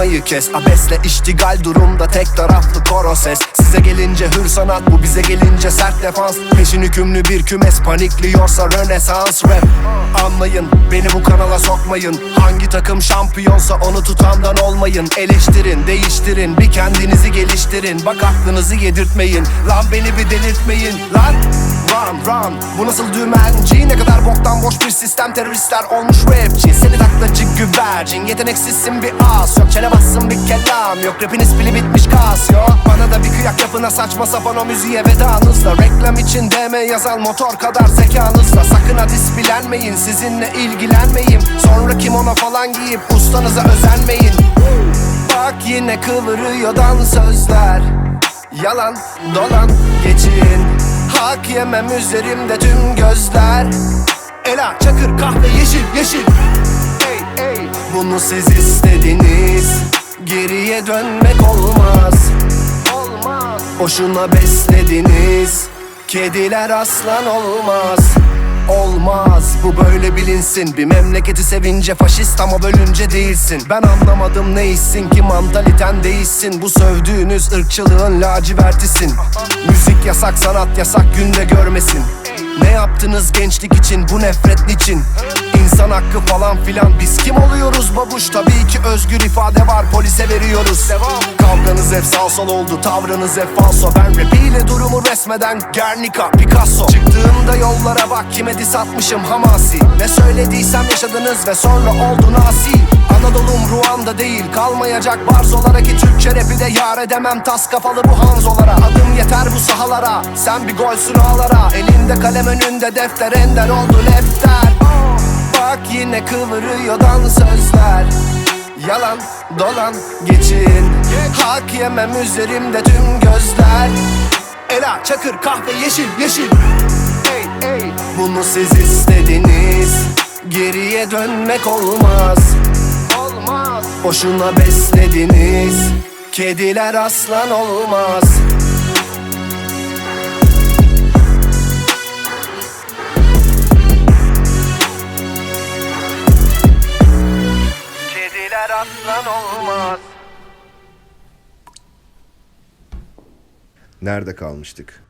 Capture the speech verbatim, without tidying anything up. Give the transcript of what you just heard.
konuşmayı kes. Abesle iştigal durumda tek taraflı koro ses. Size gelince hür sanat, bu bize gelince sert defans. Peşin hükümlü bir kümes panikliyorsa Rönesans rap. Anlayın, beni bu kanala sokmayın. Hangi takım şampiyonsa onu tutandan olmayın. Eleştirin, değiştirin, bir kendinizi geliştirin. Bak aklınızı yedirtmeyin, lan beni bir delirtmeyin. Lan run run, bu nasıl dümenci? Ne kadar boktan boş bir sistem, teröristler olmuş rapçi. Seni taklacı güvercin, yeteneksizsin bir as. Yok çene bassın bir kelam, yok rapin ispili bitmiş kas. Yok bana da bir kıyak yapına, saçma sapan o müziğe vedanızla. Reklam için D M yazan motor kadar zekanızla. Sakın ha dispilenmeyin, sizinle ilgilenmeyim. Sonra kimono falan giyip ustanıza özenmeyin. Bak yine kıvırıyor dansözler. Yalan dolan geçin, hak yemem üzerimde tüm gözler. Ela, çakır, kahve, yeşil, yeşil. Ey ey, bunu siz istediniz. Geriye dönmek olmaz. Olmaz. Boşuna beslediniz. Kediler aslan olmaz. Olmaz, bu böyle bilinsin. Bir memleketi sevince faşist ama bölünce değilsin. Ben anlamadım ne hissin ki mantaliten değilsin. Bu sövdüğünüz ırkçılığın lacivertisin. Müzik yasak, sanat yasak, günde görmesin. Ne yaptınız gençlik için, bu nefret niçin? İnsan hakkı falan filan, biz kim oluyoruz babuş? Tabii ki özgür ifade var, polise veriyoruz. Kavganız hep sağ sol oldu, tavrınız hep falso. Ben rapiyle durumu resmeden Guernica, Picasso. Çıktığımda yollara bak, kime diss atmışım hamasi. Ne söylediysem yaşadınız ve sonra oldu nasi. Anadolu'm Ruanda değil, kalmayacak barzolara ki Türkçe rapi de yar edemem tas kafalı bu hanzolara. Adım yeter bu sahalara, sen bir golsün ağlara. Elinde kalem önünde defter, ender oldu lefter. Bak yine kıvırıyor dansözler. Yalan dolan geçin, hak yemem üzerimde tüm gözler. Ela, çakır, kahve, yeşil, yeşil. Ey ey, bunu siz istediniz. Geriye dönmek olmaz. Olmaz. Boşuna beslediniz. Kediler aslan olmaz. Kediler aslan olmaz. Nerede kalmıştık?